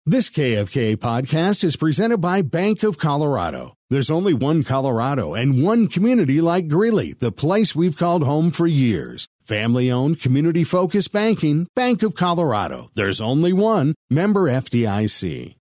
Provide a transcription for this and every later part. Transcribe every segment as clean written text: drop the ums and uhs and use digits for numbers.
This KFK podcast is presented by Bank of Colorado. There's only one Colorado and one community like Greeley, the place we've called home for years. Family-owned, community-focused banking, Bank of Colorado. There's only one. Member FDIC.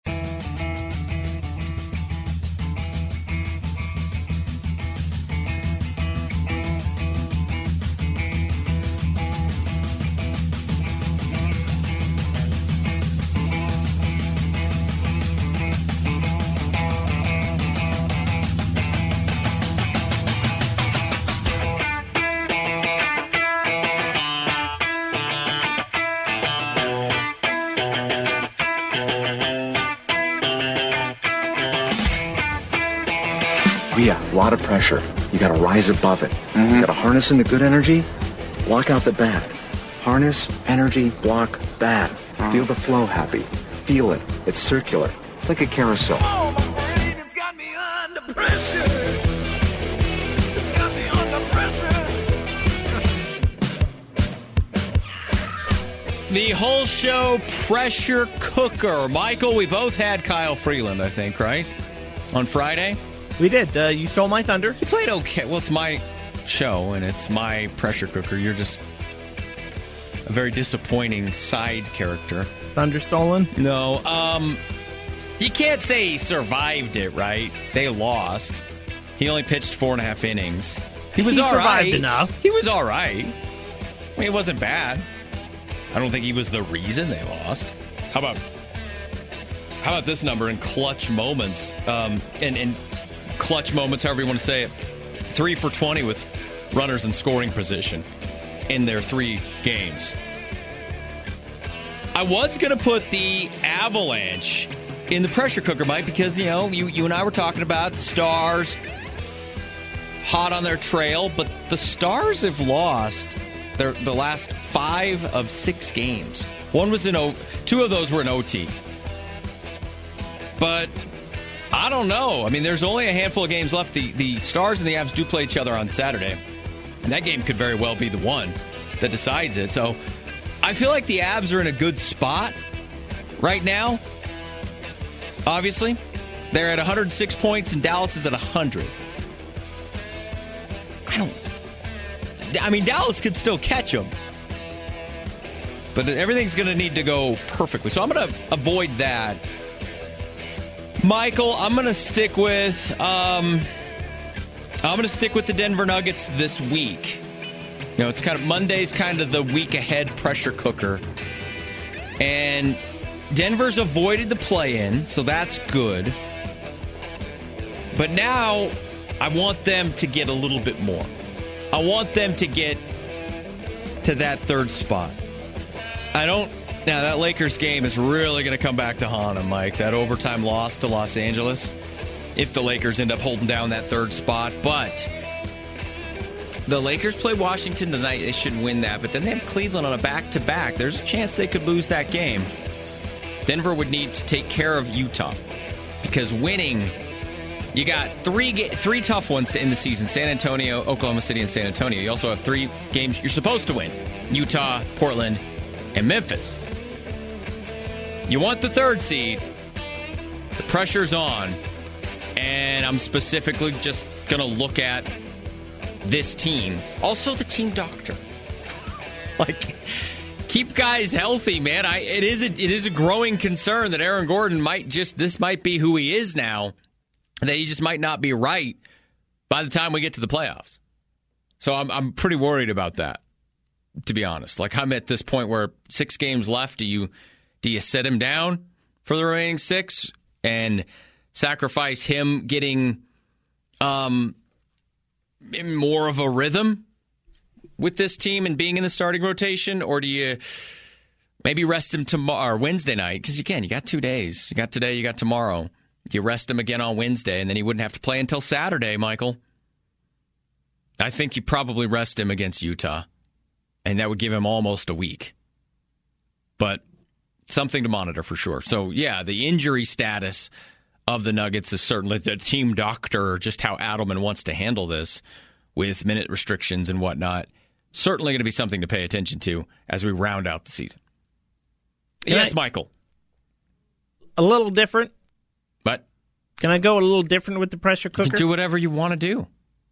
Yeah, a lot of pressure. You got to rise above it. You got to harness in the good energy, block out the bad. Harness, energy, block, bad. Feel the flow happy. Feel it. It's circular. It's like a carousel. Oh, my brain has got me under pressure. It's got me under pressure. The whole show pressure cooker. Michael, we both had Kyle Freeland, I think, right? On Friday? We did. You stole my thunder. He played okay. Well, it's my show, and it's my pressure cooker. You're just a very disappointing side character. Thunder stolen? No. You can't say he survived it, right? They lost. He only pitched 4.5 innings. He was all right. He survived enough. He was all right. I mean, it wasn't bad. I don't think he was the reason they lost. How about this number in clutch moments? And clutch moments, however you want to say it. 3 for 20 with runners in scoring position in their 3 games. I was going to put the Avalanche in the pressure cooker, Mike, because, you know, you and I were talking about Stars hot on their trail, but the Stars have lost the last 5 of 6 games. 2 of those were in OT. But I don't know. I mean, there's only a handful of games left. The Stars and the Avs do play each other on Saturday. And that game could very well be the one that decides it. So I feel like the Avs are in a good spot right now. Obviously. They're at 106 points and Dallas is at 100. Dallas could still catch them. But everything's going to need to go perfectly. So I'm going to avoid that. Michael, I'm going to stick with the Denver Nuggets this week. You know, it's kind of Monday's kind of the week ahead pressure cooker. And Denver's avoided the play-in, so that's good. But now I want them to get a little bit more. I want them to get to that 3rd spot. Now, that Lakers game is really going to come back to haunt them, Mike. That overtime loss to Los Angeles, if the Lakers end up holding down that 3rd spot. But the Lakers play Washington tonight. They should win that. But then they have Cleveland on a back-to-back. There's a chance they could lose that game. Denver would need to take care of Utah. Because winning, you got 3 tough ones to end the season. San Antonio, Oklahoma City, and San Antonio. You also have 3 games you're supposed to win. Utah, Portland, and Memphis. You want the 3rd seed. The pressure's on. And I'm specifically just going to look at this team. Also the team doctor. Keep guys healthy, man. It is a growing concern that Aaron Gordon this might be who he is now. That he just might not be right by the time we get to the playoffs. So I'm pretty worried about that, to be honest. I'm at this point where 6 games left. Do you sit him down for the remaining 6 and sacrifice him getting more of a rhythm with this team and being in the starting rotation? Or do you maybe rest him tomorrow or Wednesday night? Because you got 2 days. You got today, you got tomorrow. You rest him again on Wednesday, and then he wouldn't have to play until Saturday, Michael. I think you probably rest him against Utah, and that would give him almost a week. But something to monitor for sure. So, yeah, the injury status of the Nuggets is certainly the team doctor, just how Adelman wants to handle this with minute restrictions and whatnot. Certainly going to be something to pay attention to as we round out the season. Yes, Michael. a little different? But Can I go a little different with the pressure you cooker? can do whatever you want to do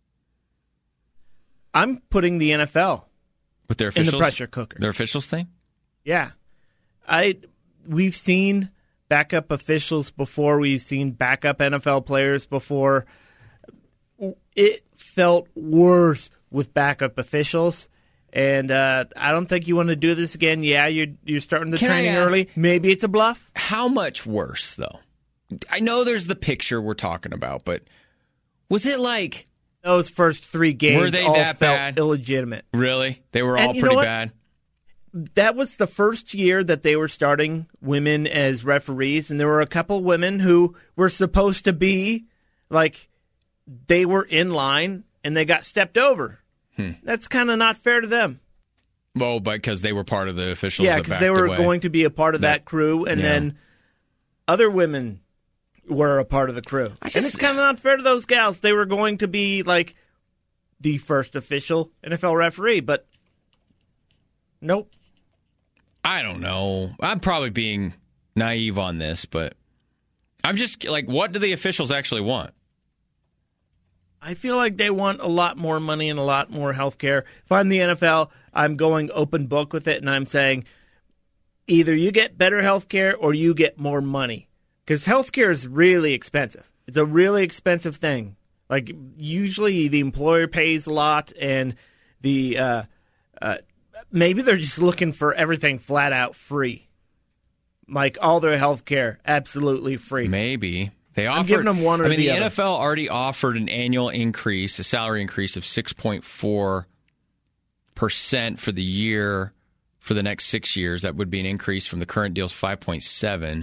I'm putting the NFL with their in officials. the pressure cooker. Their officials thing? Yeah. We've seen backup officials before. We've seen backup NFL players before. It felt worse with backup officials. And I don't think you want to do this again. Yeah, you're starting the training early. Maybe it's a bluff. How much worse, though? I know there's the picture we're talking about, but was it like... Those first 3 games Were they all that felt bad? illegitimate. Really? They were And all you pretty know what? bad? That was the first year that they were starting women as referees, and there were a couple women who were supposed to be, like, they were in line, and they got stepped over. That's kind of not fair to them. Well, because they were part of the officials Yeah, that because backed they were away. going to be a part of that crew, and Yeah. then other women were a part of the crew. And it's kind of not fair to those gals. They were going to be, like, the first official NFL referee, but nope. I don't know. I'm probably being naive on this, but I'm just like, what do the officials actually want? I feel like they want a lot more money and a lot more health care. If I'm the NFL, I'm going open book with it, and I'm saying either you get better health care or you get more money. Because health care is really expensive. It's a really expensive thing. Like, usually the employer pays a lot, and the maybe they're just looking for everything flat out free. Like, all their health care, absolutely free. Maybe. They offered, I'm giving them one or the the other. NFL already offered an annual increase, a salary increase of 6.4% for the year for the next 6 years. That would be an increase from the current deal's 5.7%.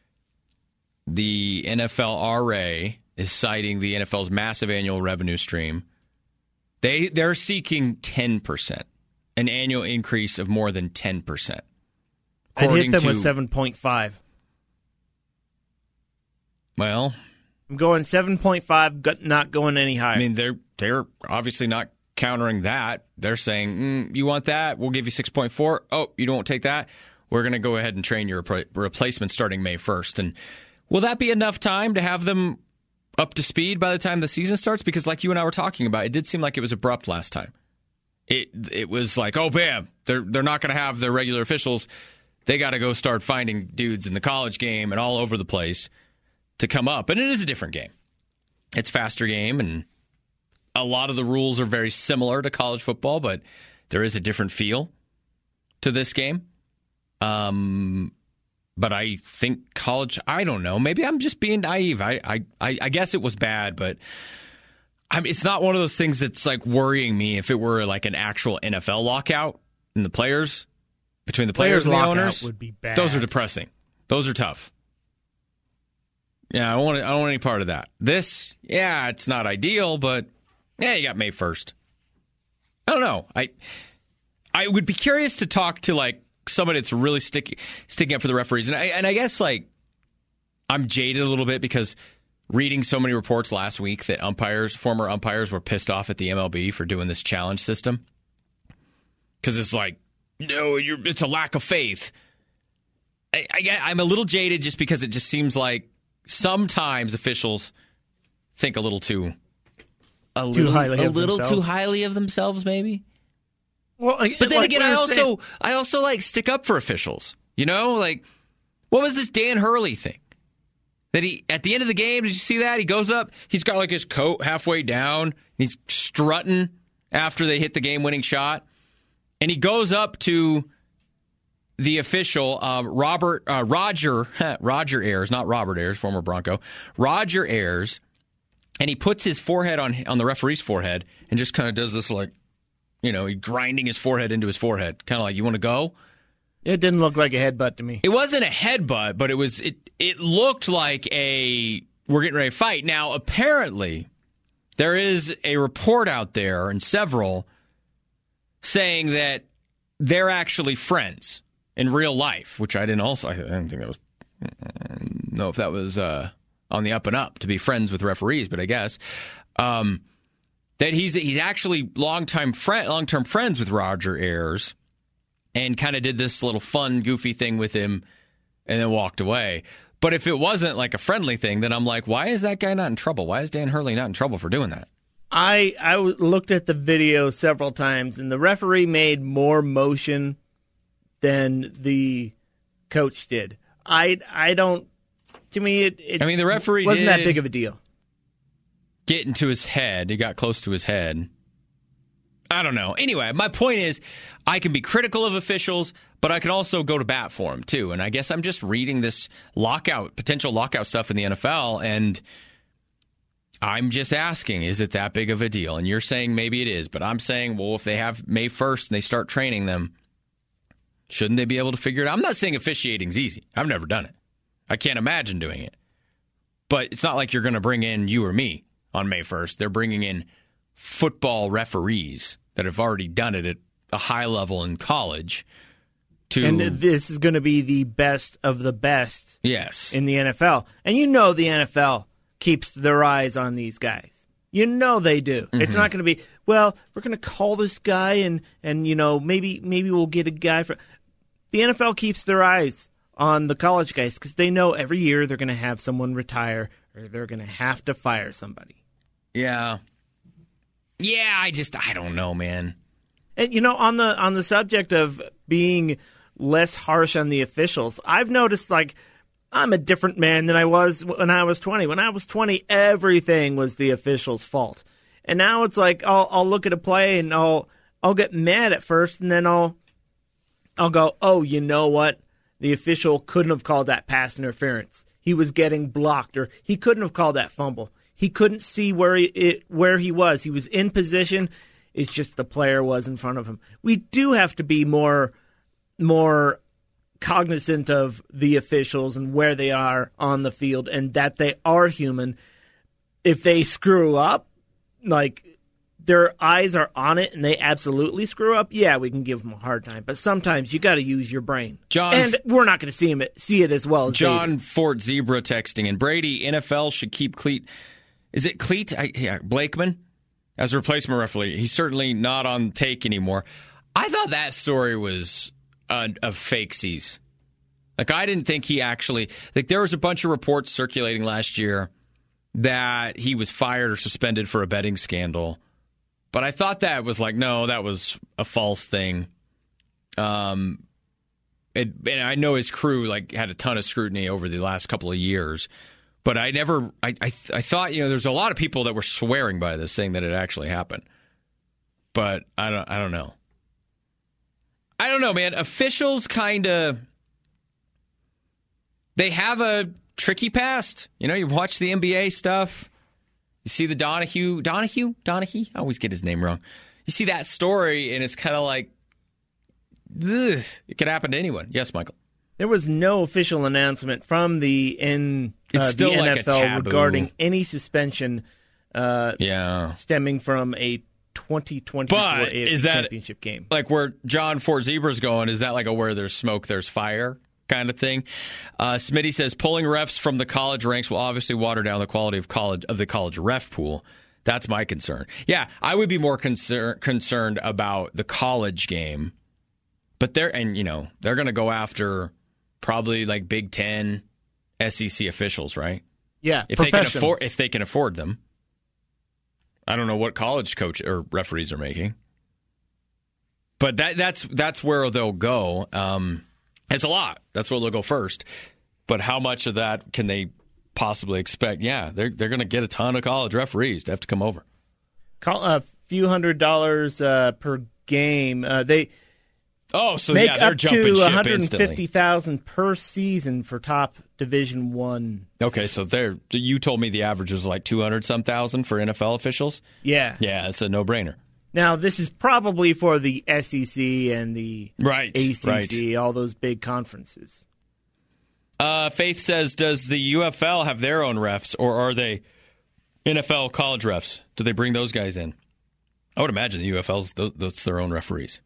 The NFLRA is citing the NFL's massive annual revenue stream. They're seeking 10%, an annual increase of more than 10%. I'd hit them with 7.5. Well, I'm going 7.5, not going any higher. I mean, they're obviously not countering that. They're saying, you want that? We'll give you 6.4. Oh, you don't take that? We're going to go ahead and train your replacement starting May 1st. And will that be enough time to have them up to speed by the time the season starts? Because like you and I were talking about, it did seem like it was abrupt last time. It was like, oh, bam, they're not going to have their regular officials. They got to go start finding dudes in the college game and all over the place to come up. And it is a different game. It's a faster game, and a lot of the rules are very similar to college football, but there is a different feel to this game. But I think college, I don't know. Maybe I'm just being naive. I guess it was bad, but it's not one of those things that's like worrying me if it were like an actual NFL lockout and the players, between the players and the lockout owners. would be bad. Those are depressing. Those are tough. Yeah, I don't want any part of that. This, yeah, it's not ideal, but yeah, you got May 1st. I don't know. I would be curious to talk to like somebody that's really sticking up for the referees, and I guess like I'm jaded a little bit because reading so many reports last week that former umpires were pissed off at the MLB for doing this challenge system because it's like, no, it's a lack of faith. I'm a little jaded just because it just seems like sometimes officials think a little too highly of themselves, maybe. Well, but then again, I also like stick up for officials. You know, like what was this Dan Hurley thing? That he at the end of the game, did you see that? He goes up, he's got like his coat halfway down, he's strutting after they hit the game-winning shot, and he goes up to the official, Roger Ayers, not Robert Ayers, former Bronco, Roger Ayers, and he puts his forehead on the referee's forehead and just kind of does this like, you know, grinding his forehead into his forehead, kind of like, you want to go? It didn't look like a headbutt to me. It wasn't a headbutt, but it looked like we're getting ready to fight. Now, apparently, there is a report out there, and several, saying that they're actually friends in real life, which I didn't think that was, know if that was on the up and up to be friends with referees, but I guess that he's actually long-term friends with Roger Ayers, and kind of did this little fun, goofy thing with him, and then walked away. But if it wasn't like a friendly thing, then I'm like, why is that guy not in trouble? Why is Dan Hurley not in trouble for doing that? I looked at the video several times, and the referee made more motion than the coach did. I don't. To me, I mean, the referee wasn't that big of a deal. Get into his head. He got close to his head. I don't know. Anyway, my point is, I can be critical of officials, but I can also go to bat for them too. And I guess I'm just reading this potential lockout stuff in the NFL, and I'm just asking, is it that big of a deal? And you're saying maybe it is, but I'm saying, well, if they have May 1st and they start training them, shouldn't they be able to figure it out? I'm not saying officiating's easy. I've never done it. I can't imagine doing it. But it's not like you're going to bring in you or me on May 1st. They're bringing in football referees that have already done it at a high level in college. And this is going to be the best of the best in the NFL. And you know the NFL keeps their eyes on these guys. You know they do. Mm-hmm. It's not going to be, well, we're going to call this guy and you know, maybe we'll get a guy for. The NFL keeps their eyes on the college guys because they know every year they're going to have someone retire or they're going to have to fire somebody. Yeah. Yeah, I don't know, man. And you know, on the subject of being less harsh on the officials, I've noticed like I'm a different man than I was when I was 20. When I was 20, everything was the official's fault. And now it's like I'll look at a play and I'll get mad at first, and then I'll go, oh, you know what? The official couldn't have called that pass interference. He was getting blocked, or he couldn't have called that fumble. He couldn't see where he was. He was in position. It's just the player was in front of him. We do have to be more cognizant of the officials and where they are on the field and that they are human. If they screw up, like their eyes are on it and they absolutely screw up, yeah, we can give them a hard time. But sometimes you got to use your brain. And we're not going to see it as well as John Fort Zebra texting in. Brady, NFL should keep Cleat. Is it Cleat? Blakeman as a replacement referee. He's certainly not on take anymore. I thought that story was of fakesies. Like, I didn't think he actually... Like, there was a bunch of reports circulating last year that he was fired or suspended for a betting scandal. But I thought that was like, no, that was a false thing. And I know his crew like had a ton of scrutiny over the last couple of years. But I thought, you know, there's a lot of people that were swearing by this, saying that it actually happened. But I don't know. I don't know, man. Officials kind of, they have a tricky past. You know, you watch the NBA stuff. You see the Donahue? I always get his name wrong. You see that story, and it's kind of like, ugh, it could happen to anyone. Yes, Michael. There was no official announcement from the NFL like regarding any suspension stemming from a 2024 AFC Championship game. Like where John Fort Zebra's going, is that like a where there's smoke, there's fire kind of thing? Smitty says pulling refs from the college ranks will obviously water down the quality of the college ref pool. That's my concern. Yeah, I would be more concerned about the college game. But they're going to go after probably like Big Ten, SEC officials, right? Yeah, if they can afford them. I don't know what college coach or referees are making, but that's where they'll go. It's a lot. That's where they'll go first. But how much of that can they possibly expect? Yeah, they're going to get a ton of college referees to have to come over. A few $100s per game. They're jumping ship to $150,000 per season for top Division I. Okay, so you told me the average was like 200-some-thousand for NFL officials? Yeah. Yeah, it's a no-brainer. Now, this is probably for the SEC and the ACC, all those big conferences. Faith says, does the UFL have their own refs, or are they NFL college refs? Do they bring those guys in? I would imagine the UFL's that's their own referees.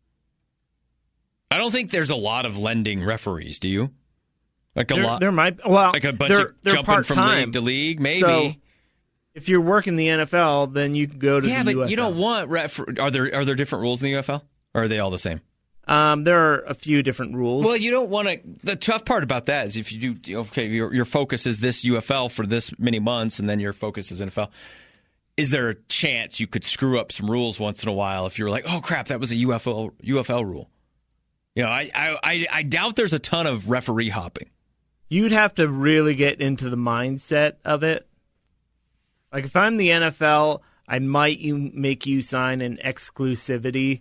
I don't think there's a lot of lending referees, do you? Like there might, well, like a bunch of jumping part-time. from league to league, maybe. So, if you're working the NFL, then you can go to the UFL. Yeah, but you don't want Are there different rules in the UFL, or are they all the same? There are a few different rules. Well, you don't want to. The tough part about that is if you do, okay, your focus is this UFL for this many months, and then your focus is NFL. Is there a chance you could screw up some rules once in a while if you're like, oh crap, that was a UFL rule? You know, I doubt there's a ton of referee hopping. You'd have to really get into the mindset of it. Like if I'm the NFL, I might make you sign an exclusivity.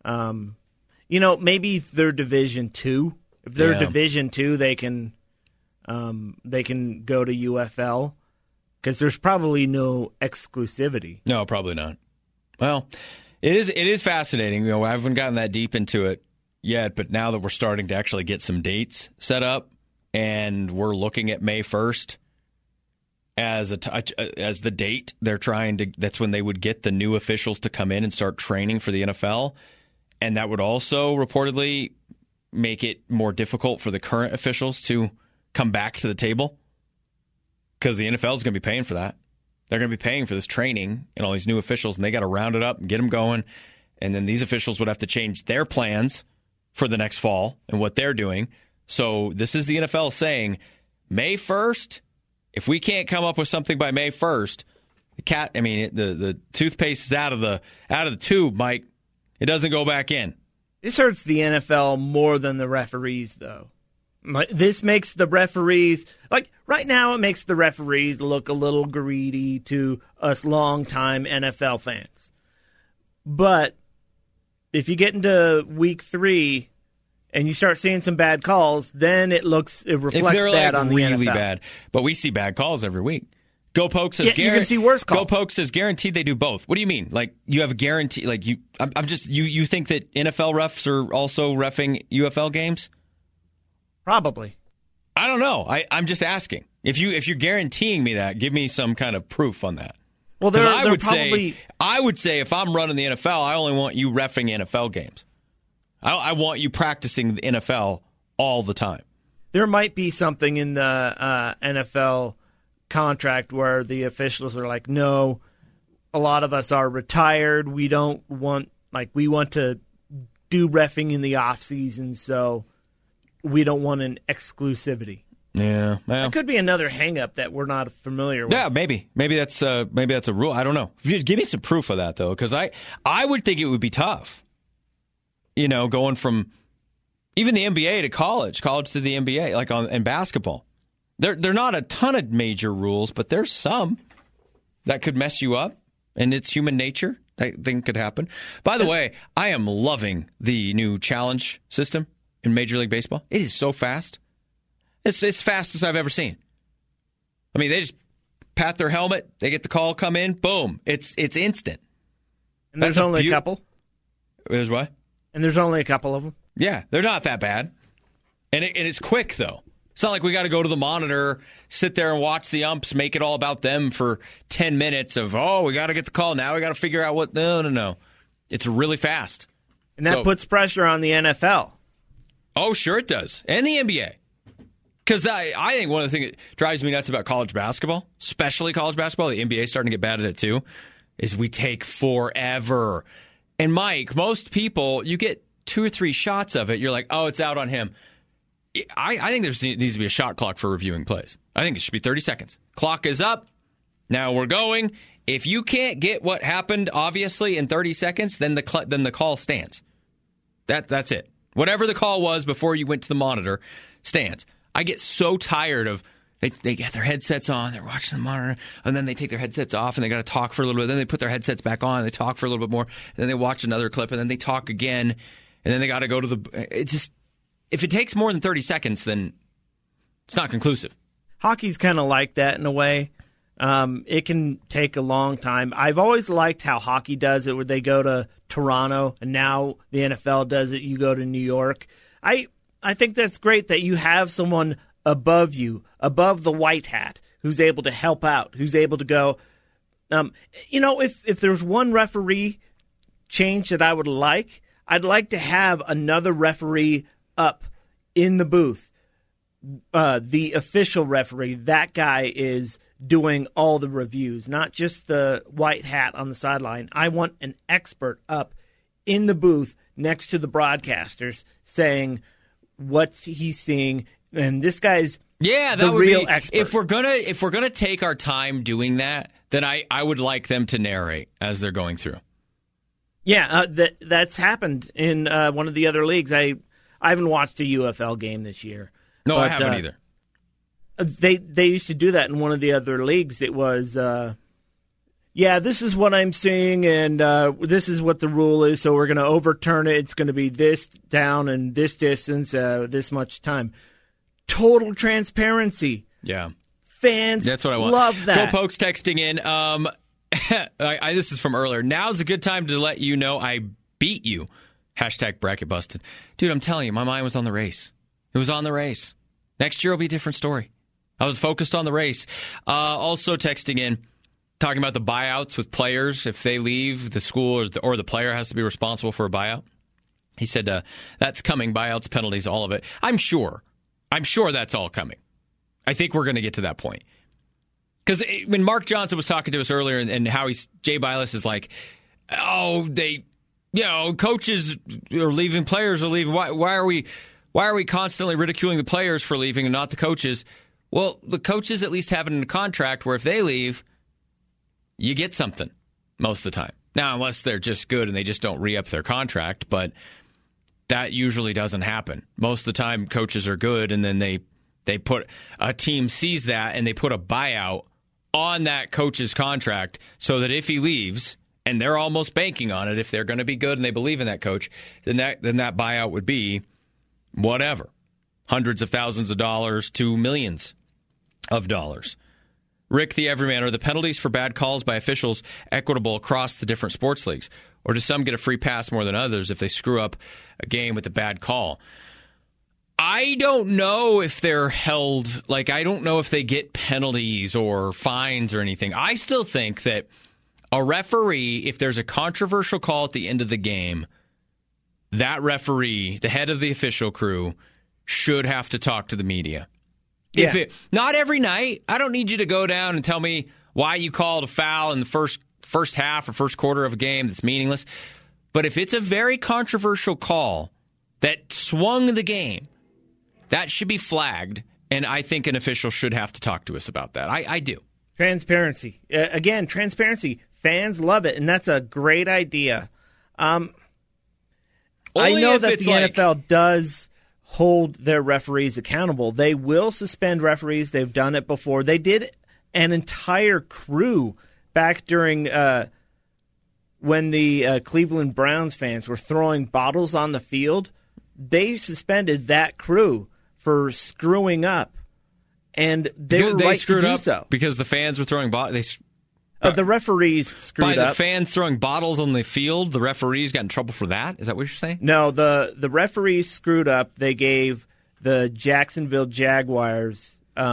Maybe if they're Division II. If they're Division II, they can go to UFL because there's probably no exclusivity. No, probably not. Well, it is fascinating. You know, I haven't gotten that deep into it yet, but now that we're starting to actually get some dates set up, and we're looking at May 1st as the date they're trying to. That's when they would get the new officials to come in and start training for the NFL. And that would also reportedly make it more difficult for the current officials to come back to the table because the NFL is going to be paying for that. They're going to be paying for this training and all these new officials, and they got to round it up and get them going. And then these officials would have to change their plans for the next fall and what they're doing. So this is the NFL saying, May 1st, if we can't come up with something by May 1st, the toothpaste is out of the tube, Mike. It doesn't go back in. This hurts the NFL more than the referees, though. This makes the referees, like right now, it makes the referees look a little greedy to us longtime NFL fans. But if you get into week 3 and you start seeing some bad calls, then it reflects bad on the really NFL. Bad. But we see bad calls every week. Go Pokes says you can see worse calls. Go Pokes says guaranteed they do both. What do you mean? Like you have a guarantee? Like you think that NFL refs are also reffing UFL games? Probably. I don't know. I'm just asking. If you're guaranteeing me that, give me some kind of proof on that. Well, I would say if I'm running the NFL, I only want you reffing NFL games. I want you practicing the NFL all the time. There might be something in the NFL contract where the officials are like, no, a lot of us are retired. We want to do reffing in the off season, so we don't want an exclusivity. Yeah, well, that could be another hang-up that we're not familiar with. Yeah, maybe that's a rule. I don't know. Give me some proof of that though, because I would think it would be tough. You know, going from even the NBA to college to the NBA, like in basketball. They're not a ton of major rules, but there's some that could mess you up, and it's human nature. That thing could happen. By the way, I am loving the new challenge system in Major League Baseball. It is so fast. It's as fast as I've ever seen. I mean, they just pat their helmet, they get the call, come in, boom. It's instant. And there's only a couple? There's what? And there's only a couple of them? Yeah, they're not that bad. And it's quick, though. It's not like we got to go to the monitor, sit there and watch the umps, make it all about them for 10 minutes of, we got to get the call. Now we got to figure out what. No. It's really fast. And that puts pressure on the NFL. Oh, sure it does. And the NBA. Because I think one of the things that drives me nuts about college basketball, especially college basketball, the NBA is starting to get bad at it too, is we take forever. And Mike, most people, you get 2 or 3 shots of it, you're like, oh, it's out on him. I think there needs to be a shot clock for reviewing plays. I think it should be 30 seconds. Clock is up. Now we're going. If you can't get what happened, obviously, in 30 seconds, then the call stands. That's it. Whatever the call was before you went to the monitor stands. I get so tired of they get their headsets on, they're watching the monitor, and then they take their headsets off and they got to talk for a little bit. Then they put their headsets back on, and they talk for a little bit more. And then they watch another clip, and then they talk again, and then they got to go to the. It's just. If it takes more than 30 seconds, then it's not conclusive. Hockey's kind of like that in a way. It can take a long time. I've always liked how hockey does it, where they go to Toronto, and now the NFL does it. You go to New York. I think that's great that you have someone above you, above the white hat, who's able to help out, who's able to go. If there's one referee change that I would like, I'd like to have another referee up in the booth, the official referee. That guy is doing all the reviews, not just the white hat on the sideline. I want an expert up in the booth next to the broadcasters saying what he's seeing, and this guy's the real expert. If we're gonna take our time doing that, then I would like them to narrate as they're going through. Yeah, that's happened in one of the other leagues. I haven't watched a UFL game this year. No, I haven't either. They used to do that in one of the other leagues. It was, this is what I'm seeing, and this is what the rule is, so we're going to overturn it. It's going to be this down and this distance, this much time. Total transparency. Yeah. Fans That's what I want. Love that. Go Pokes texting in. This is from earlier. Now's a good time to let you know I beat you. Hashtag bracket busted. Dude, I'm telling you, my mind was on the race. It was on the race. Next year will be a different story. I was focused on the race. Also texting in, talking about the buyouts with players. If they leave, the school or the player has to be responsible for a buyout. He said that's coming. Buyouts, penalties, all of it. I'm sure that's all coming. I think we're going to get to that point. Because when Mark Johnson was talking to us earlier and how Jay Bilas is like, coaches are leaving, players are leaving. Why are we constantly ridiculing the players for leaving and not the coaches? Well, the coaches at least have it in a contract where if they leave, you get something most of the time. Now, unless they're just good and they just don't re-up their contract, but that usually doesn't happen. Most of the time, coaches are good, and then they put a team sees that and they put a buyout on that coach's contract so that if he leaves, and they're almost banking on it, if they're going to be good and they believe in that coach, then that buyout would be whatever, hundreds of thousands of dollars to millions of dollars. Rick the Everyman, are the penalties for bad calls by officials equitable across the different sports leagues? Or do some get a free pass more than others if they screw up a game with a bad call? I don't know if they're held, I don't know if they get penalties or fines or anything. I still think that a referee, if there's a controversial call at the end of the game, that referee, the head of the official crew, should have to talk to the media. Yeah. Not every night. I don't need you to go down and tell me why you called a foul in the first half or first quarter of a game that's meaningless. But if it's a very controversial call that swung the game, that should be flagged, and I think an official should have to talk to us about that. I do. Transparency. Again, transparency. Fans love it, and that's a great idea. I know that the NFL does hold their referees accountable. They will suspend referees. They've done it before. They did an entire crew back during when the Cleveland Browns fans were throwing bottles on the field. They suspended that crew for screwing up, and they were right to do so. Because the fans were throwing bottles. The referees screwed up. By the fans throwing bottles on the field, the referees got in trouble for that? Is that what you're saying? No, the referees screwed up. They gave the Jacksonville Jaguars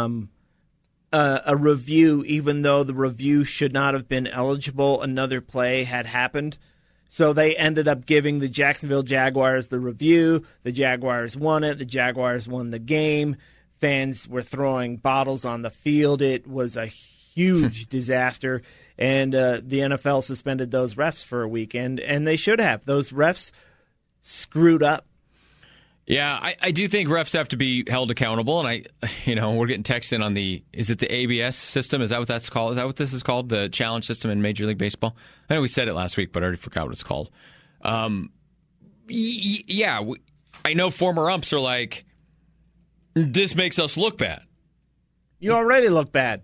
a review, even though the review should not have been eligible. Another play had happened. So they ended up giving the Jacksonville Jaguars the review. The Jaguars won it. The Jaguars won the game. Fans were throwing bottles on the field. It was a huge disaster, and the NFL suspended those refs for a week, and they should have. Those refs screwed up. Yeah, I do think refs have to be held accountable, and we're getting text in on is it the ABS system? Is that what that's called? Is that what this is called, the challenge system in Major League Baseball? I know we said it last week, but I already forgot what it's called. I know former umps are like, this makes us look bad. You already look bad.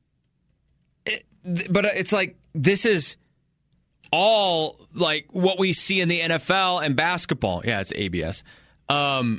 But it's like, this is all like what we see in the NFL and basketball. Yeah, it's ABS. All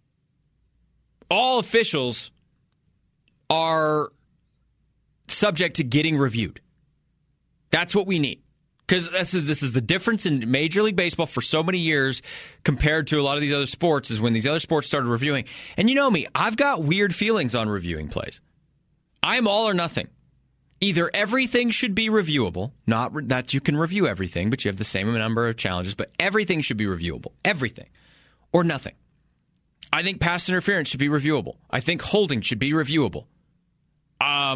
officials are subject to getting reviewed. That's what we need. Because this is the difference in Major League Baseball for so many years compared to a lot of these other sports, is when these other sports started reviewing. And you know me, I've got weird feelings on reviewing plays. I'm all or nothing. Either everything should be reviewable, not that you can review everything, but you have the same number of challenges, but everything should be reviewable. Everything. Or nothing. I think pass interference should be reviewable. I think holding should be reviewable.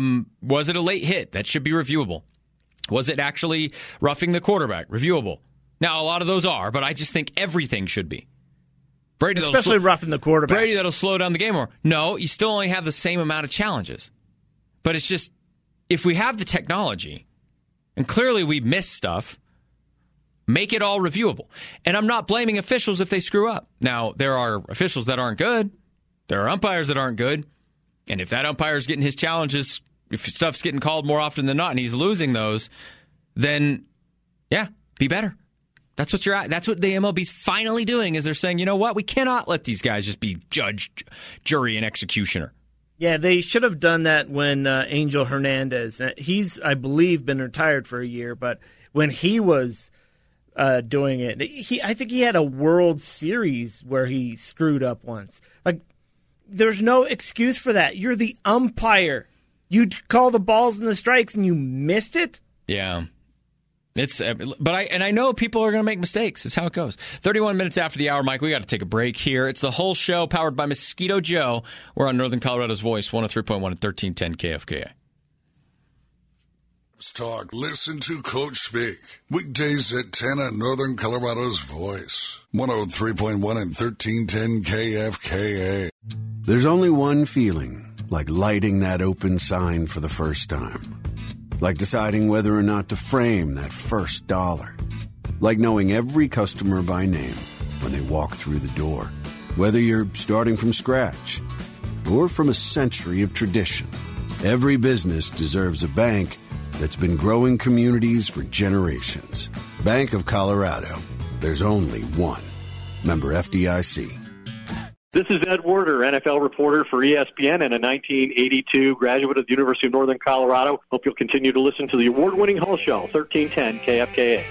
Was it a late hit? That should be reviewable. Was it actually roughing the quarterback? Reviewable. Now, a lot of those are, but I just think everything should be. Brady, especially roughing the quarterback. Brady, that'll slow down the game more. No, you still only have the same amount of challenges. But it's just, if we have the technology, and clearly we miss stuff, make it all reviewable. And I'm not blaming officials if they screw up. Now, there are officials that aren't good. There are umpires that aren't good. And if that umpire's getting his challenges, if stuff's getting called more often than not and he's losing those, then, yeah, be better. That's what that's what the MLB's finally doing, is they're saying, you know what, we cannot let these guys just be judge, jury, and executioner. Yeah, they should have done that when Angel Hernandez, he's, I believe, been retired for a year, but when he was doing it, I think he had a World Series where he screwed up once. Like, there's no excuse for that. You're the umpire. You call the balls and the strikes and you missed it? Yeah. I know people are going to make mistakes. It's how it goes. 31 minutes after the hour, Mike, we got to take a break here. It's the whole show powered by Mosquito Joe. We're on Northern Colorado's Voice, 103.1 and 1310 KFKA. Talk. Listen to Coach speak. Weekdays at 10 on Northern Colorado's Voice, 103.1 and 1310 KFKA. There's only one feeling, like lighting that open sign for the first time. Like deciding whether or not to frame that first dollar. Like knowing every customer by name when they walk through the door. Whether you're starting from scratch or from a century of tradition. Every business deserves a bank that's been growing communities for generations. Bank of Colorado. There's only one. Member FDIC. This is Ed Werder, NFL reporter for ESPN and a 1982 graduate of the University of Northern Colorado. Hope you'll continue to listen to the award-winning Hull Show, 1310 KFKA.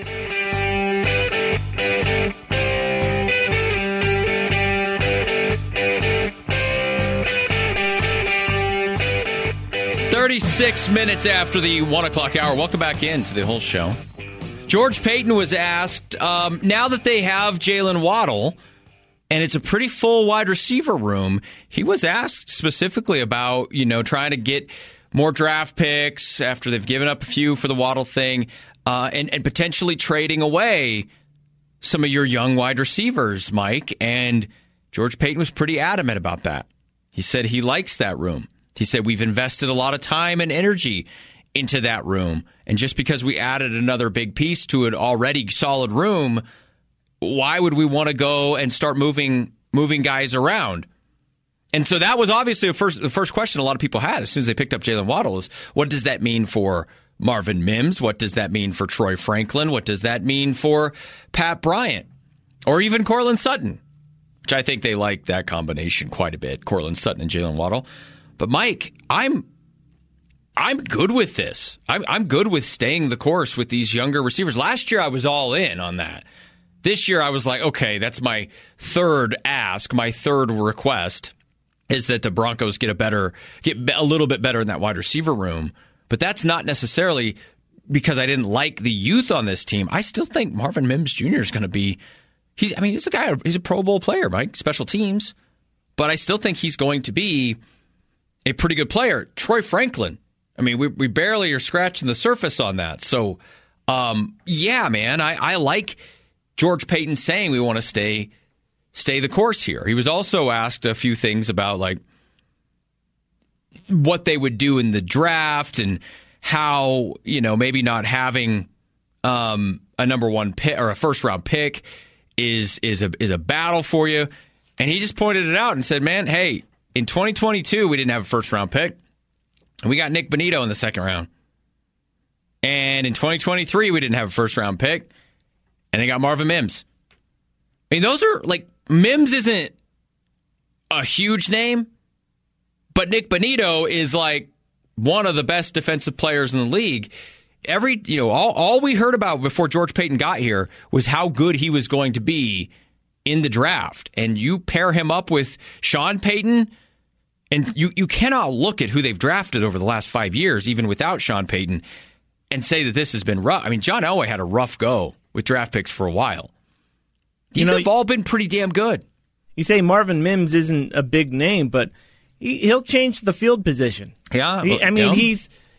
"36 minutes after the 1 o'clock hour. Welcome back into the Whole Show. George Paton was asked, now that they have Jalen Waddle, and it's a pretty full wide receiver room, he was asked specifically about, trying to get more draft picks after they've given up a few for the Waddle thing, and potentially trading away some of your young wide receivers, Mike. And George Paton was pretty adamant about that. He said he likes that room. He said we've invested a lot of time and energy into that room. And just because we added another big piece to an already solid room, why would we want to go and start moving guys around? And so that was obviously the first question a lot of people had as soon as they picked up Jalen Waddle is, what does that mean for Marvin Mims? What does that mean for Troy Franklin? What does that mean for Pat Bryant? Or even Courtland Sutton, which I think they like that combination quite a bit, Courtland Sutton and Jalen Waddle. But Mike, I'm good with this. I'm good with staying the course with these younger receivers. Last year I was all in on that. This year I was like, okay, that's my third ask, my third request is that the Broncos get a little bit better in that wide receiver room. But that's not necessarily because I didn't like the youth on this team. I still think Marvin Mims Jr. is going to be he's a Pro Bowl player, Mike, special teams. But I still think he's going to be a pretty good player. Troy Franklin, I mean, we barely are scratching the surface on that. So, yeah, man, I like George Paton saying we want to stay the course here. He was also asked a few things about like what they would do in the draft and how, maybe not having a number one pick or a first round pick is a battle for you. And he just pointed it out and said, man, hey, in 2022 we didn't have a first round pick. And we got Nick Bonito in the second round. And in 2023 we didn't have a first round pick. And they got Marvin Mims. I mean, those are like, Mims isn't a huge name, but Nick Bonito is like one of the best defensive players in the league. All we heard about before George Paton got here was how good he was going to be in the draft. And you pair him up with Sean Payton, and you cannot look at who they've drafted over the last 5 years, even without Sean Payton, and say that this has been rough. I mean, John Elway had a rough go with draft picks for a while. These have all been pretty damn good. You say Marvin Mims isn't a big name, but he'll change the field position. Yeah.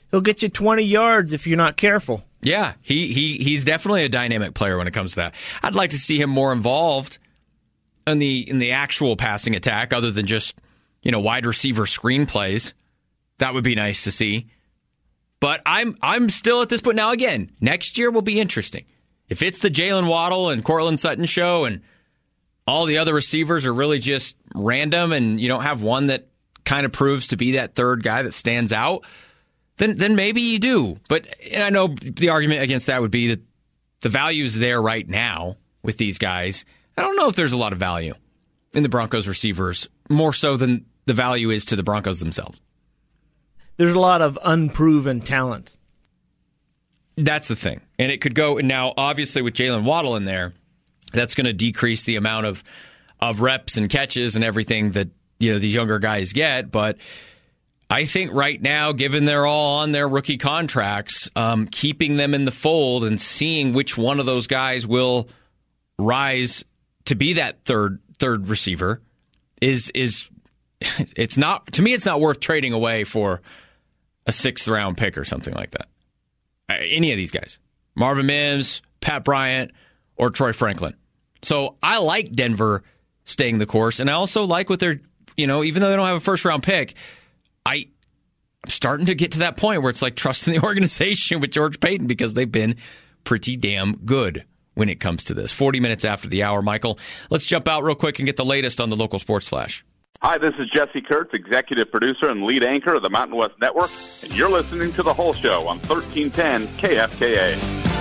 he'll get you 20 yards if you're not careful. Yeah, he's definitely a dynamic player when it comes to that. I'd like to see him more involved in the actual passing attack, other than just wide receiver screenplays. That would be nice to see. But I'm still at this point now. Again, next year will be interesting. If it's the Jalen Waddle and Cortland Sutton show, and all the other receivers are really just random, and you don't have one that kind of proves to be that third guy that stands out, then maybe you do. But and I know the argument against that would be that the value's there right now with these guys. I don't know if there's a lot of value in the Broncos receivers, more so than the value is to the Broncos themselves. There's a lot of unproven talent. That's the thing. And it could go, now obviously with Jalen Waddle in there, that's going to decrease the amount of reps and catches and everything that these younger guys get. But I think right now, given they're all on their rookie contracts, keeping them in the fold and seeing which one of those guys will rise to be that third receiver is it's not, to me, it's not worth trading away for a 6th round pick or something like that. Any of these guys, Marvin Mims, Pat Bryant, or Troy Franklin. So I like Denver staying the course, and I also like what they're, even though they don't have a 1st round pick, I'm starting to get to that point where it's like trusting the organization with George Paton, because they've been pretty damn good when it comes to this. 40 minutes after the hour, Michael. Let's jump out real quick and get the latest on the local sports flash. Hi, this is Jesse Kurtz, executive producer and lead anchor of the Mountain West Network, and you're listening to The Whole Show on 1310 KFKA.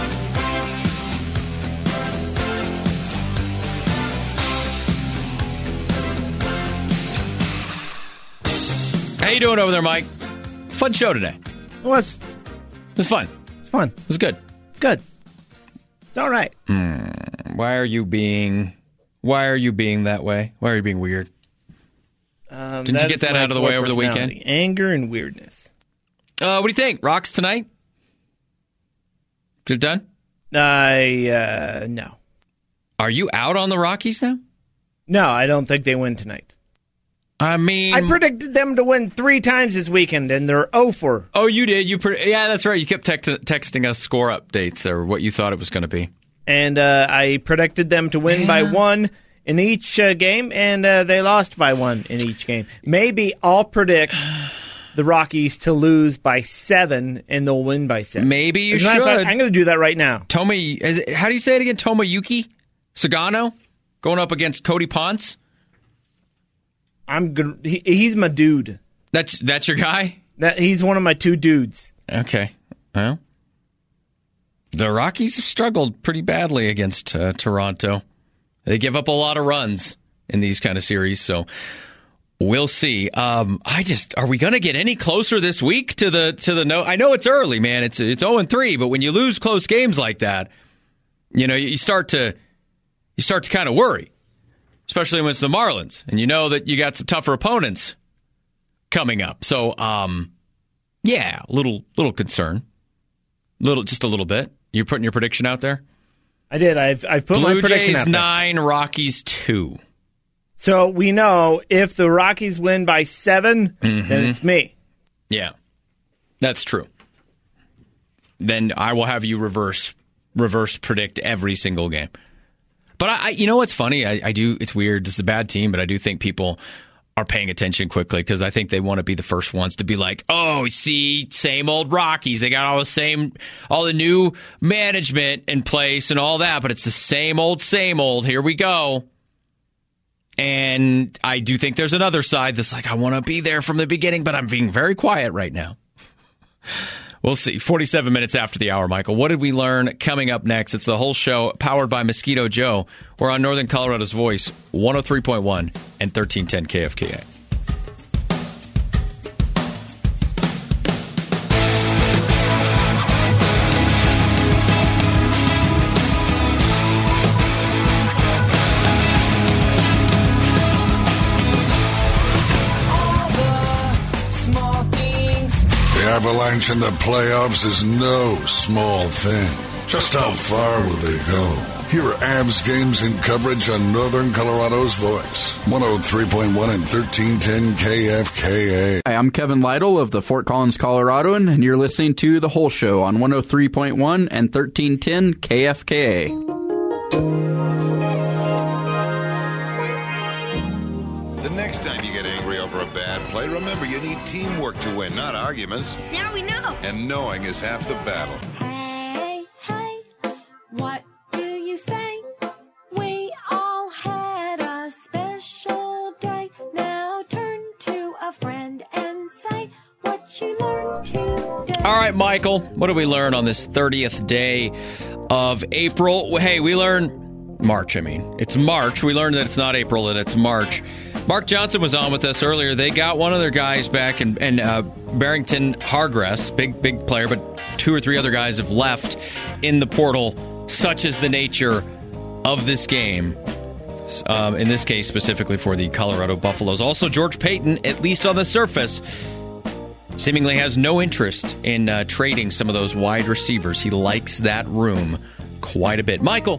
How you doing over there, Mike? Fun show today. It was fun. It's fun. It was good. Good. It's all right. Why are you being that way? Why are you being weird? Didn't you get that out of the way over the weekend? Anger and weirdness. What do you think? Rocks tonight? Good done? No. Are you out on the Rockies now? No, I don't think they win tonight. I mean, I predicted them to win 3 times this weekend, and they're 0-4. Oh, you did? Yeah, that's right. You kept texting us score updates or what you thought it was going to be. And I predicted them to win by 1 in each game, and they lost by 1 in each game. Maybe I'll predict the Rockies to lose by 7, and they'll win by 7. Maybe you should. I'm going to do that right now. How do you say it again? Tomoyuki Sagano going up against Cody Ponce? He's my dude. That's your guy? He's one of my 2 dudes. Okay. Well, the Rockies have struggled pretty badly against Toronto. They give up a lot of runs in these kind of series, so we'll see. Are we going to get any closer this week to the no? I know it's early, man. It's 0-3, but when you lose close games like that, you start to kind of worry. Especially when it's the Marlins, and you know that you got some tougher opponents coming up. So, yeah, a little concern, just a little bit. You're putting your prediction out there. I did. I've put my prediction out there. Blue Jays 9, Rockies 2. So we know if the Rockies win by 7, then it's me. Yeah, that's true. Then I will have you reverse predict every single game. But you know what's funny? I do. It's weird. This is a bad team, but I do think people are paying attention quickly because I think they want to be the first ones to be like, "Oh, see, same old Rockies. They got all the new management in place and all that, but it's the same old, same old. Here we go." And I do think there's another side that's like, I want to be there from the beginning, but I'm being very quiet right now. We'll see. 47 minutes after the hour, Michael. What did we learn? Coming up next, it's The Whole Show, powered by Mosquito Joe. We're on Northern Colorado's Voice, 103.1 and 1310 KFKA. The Avalanche in the playoffs is no small thing. Just how far will they go? Hear Avs games and coverage on Northern Colorado's voice. 103.1 and 1310 KFKA. Hi, I'm Kevin Lytle of the Fort Collins Coloradoan, and you're listening to The Whole Show on 103.1 and 1310 KFKA. The next time you get angry over a bad play, remember you need teamwork to win, not arguments. Now we know. And knowing is half the battle. Hey, hey, what do you say? We all had a special day. Now turn to a friend and say what you learned today. All right, Michael, what did we learn on this 30th day of April? Hey, we learned March, It's March. We learned that it's not April, that it's March. Mark Johnson was on with us earlier. They got one of their guys back, and Barrington Hargress, big player, but two or three other guys have left in the portal. Such is the nature of this game. In this case, specifically for the Colorado Buffaloes. Also, George Payton, at least on the surface, seemingly has no interest in trading some of those wide receivers. He likes that room quite a bit. Michael,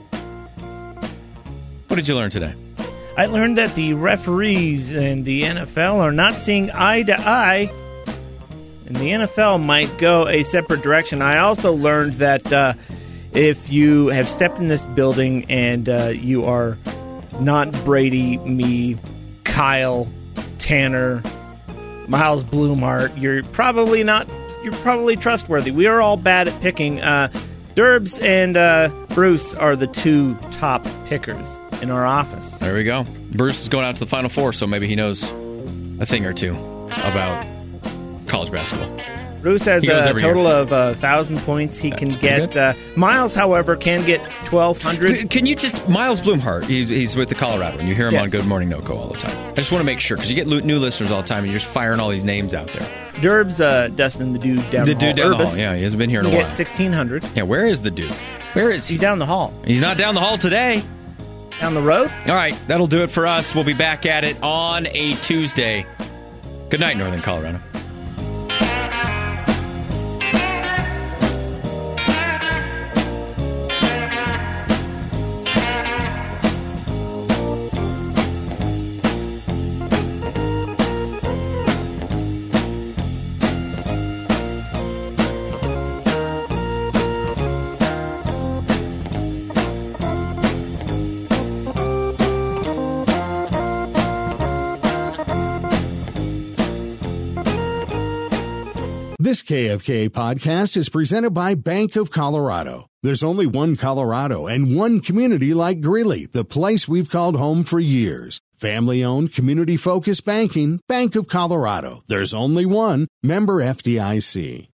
what did you learn today? I learned that the referees in the NFL are not seeing eye to eye, and the NFL might go a separate direction. I also learned that if you have stepped in this building and you are not Brady, me, Kyle, Tanner, Miles Blumhart, you're probably trustworthy. We are all bad at picking. Derbs and Bruce are the two top pickers in our office. There we go. Bruce is going out to the Final Four, so maybe he knows a thing or two about college basketball. Bruce has a total of 1,000 points. He can get. Miles, however, can get 1,200. Can you just Miles Blumhart? He's with the Colorado, and you hear him on Good Morning NoCo all the time. I just want to make sure because you get new listeners all the time, and you're just firing all these names out there. Derb's Dustin, the dude down the hall. Down the hall. Yeah, he hasn't been here in a while. He gets 1,600. Yeah, where is the dude? Where is he? He's down the hall. He's not down the hall today. Down the road? All right, that'll do it for us. We'll be back at it on a Tuesday. Good night, Northern Colorado. This KFKA podcast is presented by Bank of Colorado. There's only one Colorado and one community like Greeley, the place we've called home for years. Family-owned, community-focused banking, Bank of Colorado. There's only one. Member FDIC.